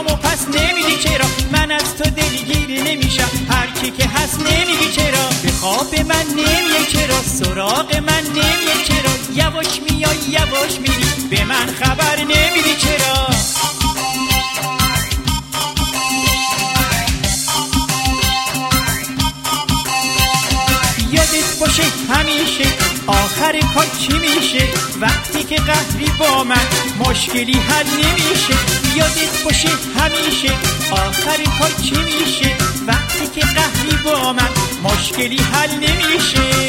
شعرامو پس نمیدی چرا؟ من از تو دلگیر نمیشم، هر کی که هست نمیگی چرا؟ به خواب من نمیای چرا؟ سراغ من نمیای چرا؟ یواش میای یواش میری، به من خبر نمیدی چرا؟ یادت باشه همیشه آخر کار چی میشه، وقتی که قهری با من مشکلی حل نمیشه. یادت باشه همیشه آخر کار چی میشه، وقتی که قهری با من مشکلی حل نمیشه.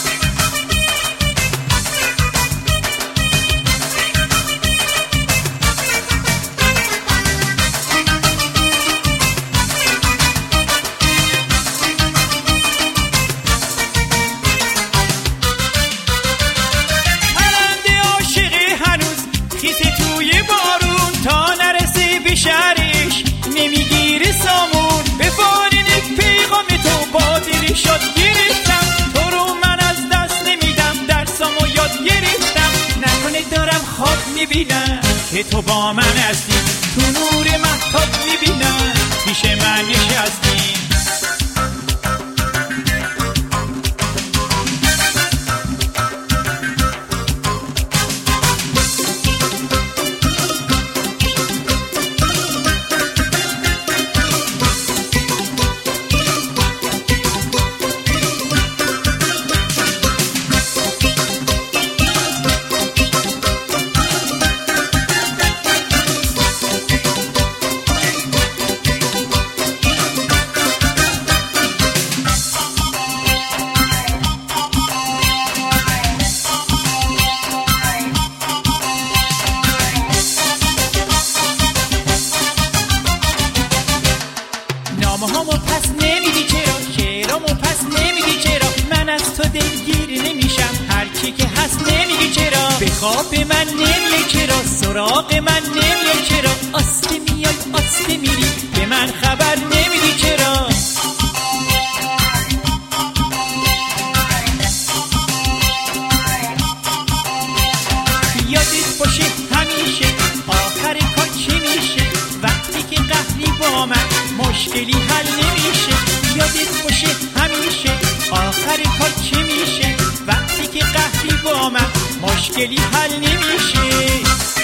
شهرش نمیگیره سامون، به فارین پیغام تو با دلی شد گرفتم، تو رو من از دست نمیدم، درسامو یاد گرفتم. نکنه دارم خواب میبینم که تو با من هستی، تو نور مهتاب میبینم پیش من نشستی. نامه‌هامو پس نمیدی چرا؟ شعرامو پس نمیدی چرا؟ من از تو دلگیر نمیشم، هر کی که هست نمیگی چرا؟ به خواب من نمیای چرا؟ سراغ من نمیای چرا؟ آسته میای آسته میری، به من خبر نمیدی چرا؟ یادت باشه همیشه آخر کار چی میشه، وقتی که قهری با من مشکلی حل نمیشه. یادت باشه همیشه آخر کار چی میشه، وقتی که قهری با من مشکلی حل نمیشه.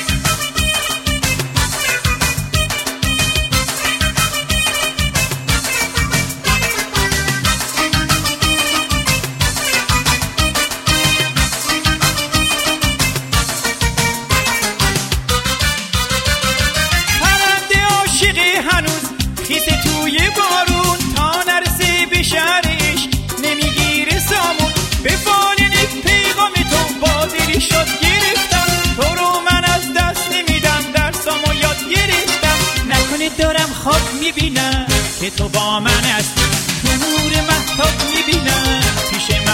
پرنده عاشق هنوز خیسه توی بارون، تا نرسه به شهرش نمیگیره سامون، به فالین پیغام تو با دلی شد گرفتم، تو رو من از دست نمیدم، درسامو یاد گرفتم. نکنه دارم خواب میبینم که تو با من هستی، تو نور مهتاب میبینم پیش من